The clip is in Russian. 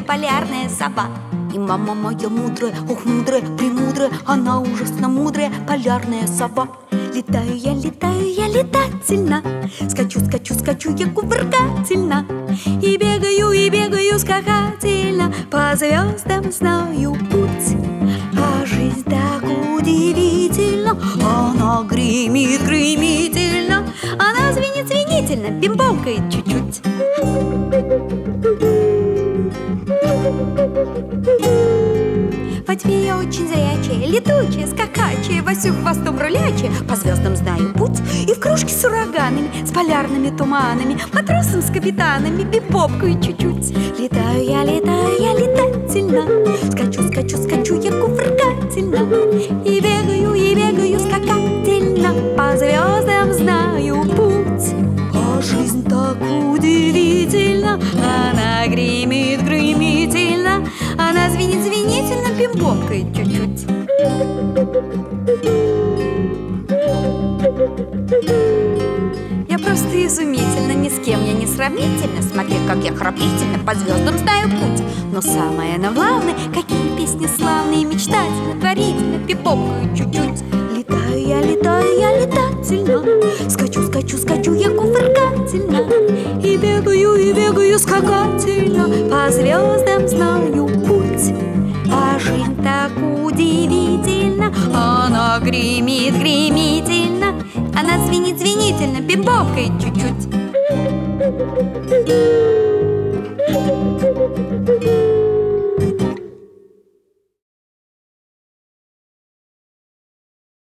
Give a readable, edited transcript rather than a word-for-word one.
полярная сова. И мама моя мудрая, ох, мудрая, премудрая, она ужасно мудрая, полярная сова. Летаю я летательно, скачу, скачу, скачу я кувыркательно, и бегаю скакательно, по звездам знаю путь. А жизнь так удивительна, она гремит гремительно, она звенит звенительно, бим-бомкает чуть-чуть. Во тьме я очень зрячая, летучая, скакачая, вовсю хвостом рулячая, по звездам знаю путь. И в кружке с ураганами, с полярными туманами, матросом с капитанами, бим-бопкаю чуть-чуть. Летаю я летательно, скачу, скачу, скачу я кувыркательно, и бегаю скакательно, по звездам знаю путь. А жизнь так удивительна, она гремит гремительно, она звенит звенительно, бим-бомкает чуть-чуть. Я просто изумительно, ни с кем я не сравнительна. Смотри, как я храпительно по звездам знаю путь. Но самое главное, какие песни славные, мечтательно, творительно, бим-бомкают чуть-чуть. Летаю я летательно, скачу, скачу, скачу я кувыркательно, и бегаю скакательно, по звездам знаю путь. А жизнь так удивительна, она гремит гремительно, она звенит звенительно, бим-бомкает чуть-чуть.